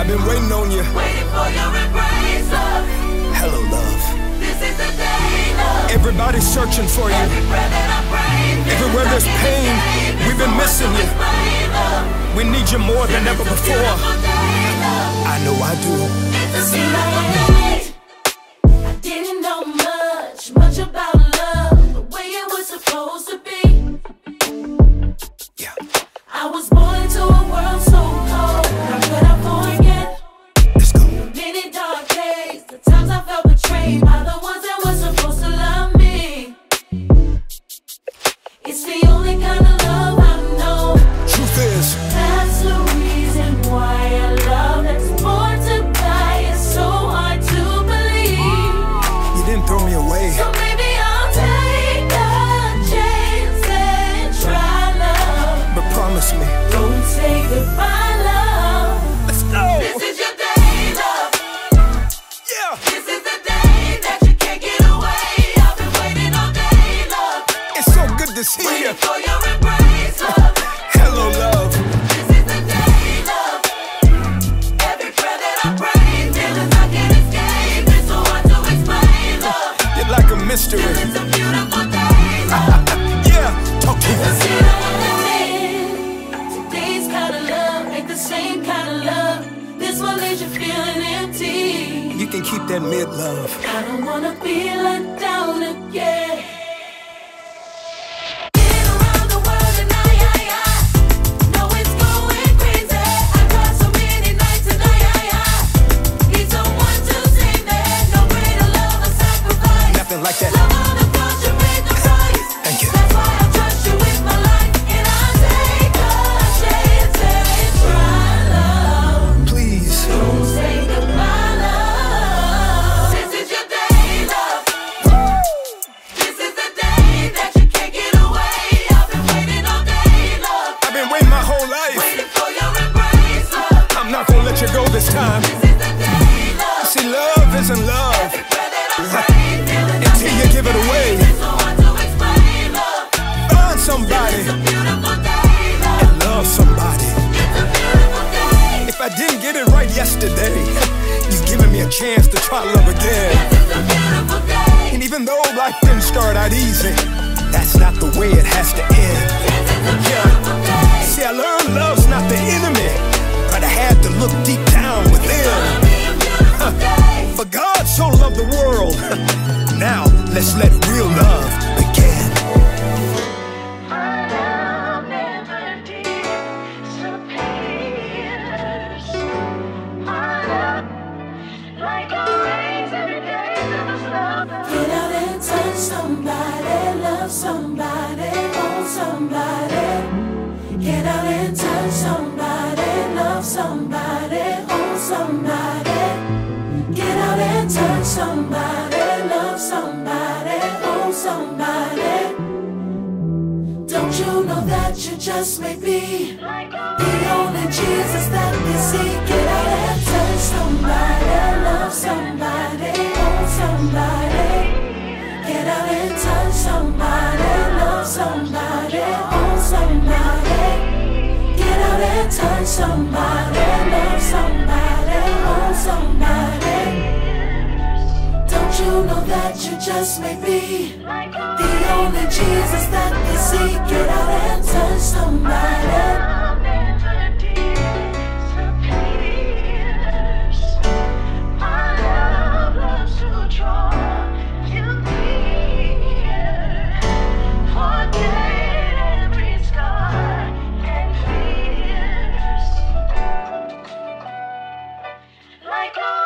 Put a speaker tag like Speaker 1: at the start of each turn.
Speaker 1: I've been waiting on you.
Speaker 2: Waiting for your embrace, love.
Speaker 1: Hello, love.
Speaker 2: This is the day, love.
Speaker 1: Everybody's searching for you.
Speaker 2: Every breath that I breathe,
Speaker 1: Everywhere there's pain, we've been missing you. We need you more than ever before. I know I do.
Speaker 2: Seemed like I didn't know much about love, the way it was supposed to be.
Speaker 1: Yeah.
Speaker 2: I was born into a world so cold. How could I forget?
Speaker 1: Let's go.
Speaker 2: The many dark days, the times I felt betrayed by the ones that were supposed to love me. It's the only kind of love I know.
Speaker 1: Truth is,
Speaker 2: That's the reason why a love that's born to die is so hard to believe.
Speaker 1: you didn't throw me away.
Speaker 2: So maybe I'll take a chance and try love.
Speaker 1: But promise me.
Speaker 2: Don't say goodbye, love.
Speaker 1: Let's go.
Speaker 2: This is your day, love.
Speaker 1: Yeah.
Speaker 2: This is the day that you can't get away. I've been waiting all day, love.
Speaker 1: It's so good to see you.
Speaker 2: Waiting for your embrace, love.
Speaker 1: Hello, love.
Speaker 2: This is the day, love. Every breath that I breathe, feelings I can't escape. It's so hard to explain, love.
Speaker 1: You're like a mystery.
Speaker 2: It's a beautiful day, love.
Speaker 1: Yeah. Talk to me.
Speaker 2: See, I understand. Today's kind of love ain't the same kind of love. This one leaves you feeling empty.
Speaker 1: You can keep that mid love.
Speaker 2: I don't wanna be let down again.
Speaker 1: Nothing like that. Thank you.
Speaker 2: That's why I trust you with my life, and I take a chance and try love.
Speaker 1: Please.
Speaker 2: Don't say goodbye, love. This is your day, love. This is the day that you can't get away. I've been waiting all day, love.
Speaker 1: I've been waiting my whole life.
Speaker 2: Waiting for your embrace, love.
Speaker 1: I'm not gonna let you go this time.
Speaker 2: This is the day, love.
Speaker 1: See, love isn't love until you give it away. Find somebody and love somebody. If I didn't get it right yesterday, you've given me a chance to try love again. And even though life didn't start out easy, that's not the way it has to end. Yeah. See, I learned love's not the enemy, but I had to look deep down within. For God so loved the world. Now let's let real love begin.
Speaker 2: My love never disappears. My love, like a rays every day to the sun. Get out and touch somebody, love somebody, hold somebody. Get out and touch somebody, love somebody, hold somebody. Get out and touch somebody, love somebody, hold somebody. Don't you know that you just may be the only Jesus that we see? Get out and touch somebody, love somebody, hold somebody. Get out and touch somebody, love somebody, hold somebody. Get out and touch somebody, love somebody, hold somebody. Don't you know that you just may be the only Jesus that we see? Get out and touch somebody. My love loves to draw you near. Forget every scar and fears. Like a